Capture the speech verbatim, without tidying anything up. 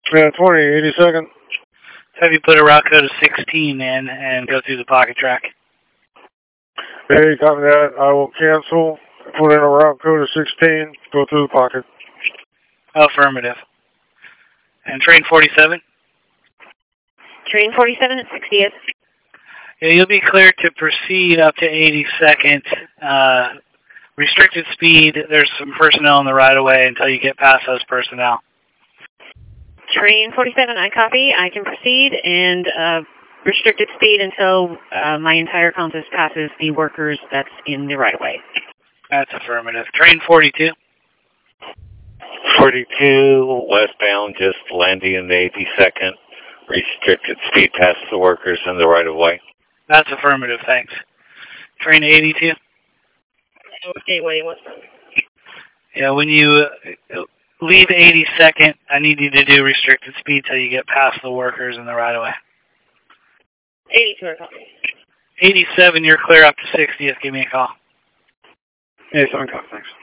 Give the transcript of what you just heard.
Yeah, twenty, eighty-second. Have you put a route code of sixteen in and go through the pocket track? Hey, copy that. I will cancel, put in a route code of sixteen, go through the pocket. Affirmative. And train forty-seven? Train forty-seven at sixtieth. Yeah, you'll be cleared to proceed up to eighty-second. Uh, restricted speed, there's some personnel in the right-of-way until you get past those personnel. Train forty-seven, I copy. I can proceed, and uh, restricted speed until uh, my entire compass passes the workers that's in the right-of-way. That's affirmative. Train forty-two? forty-two, westbound, just landing in the eighty-second. Restricted speed past the workers in the right-of-way. That's affirmative, thanks. Train eighty-two? Gateway, westbound. Yeah, when you uh, leave eighty-second, I need you to do restricted speed till you get past the workers in the right-of-way. eighty-two, I copy. eighty-seven, you're clear up to sixtieth. Give me a call. eighty-seven, copy, thanks.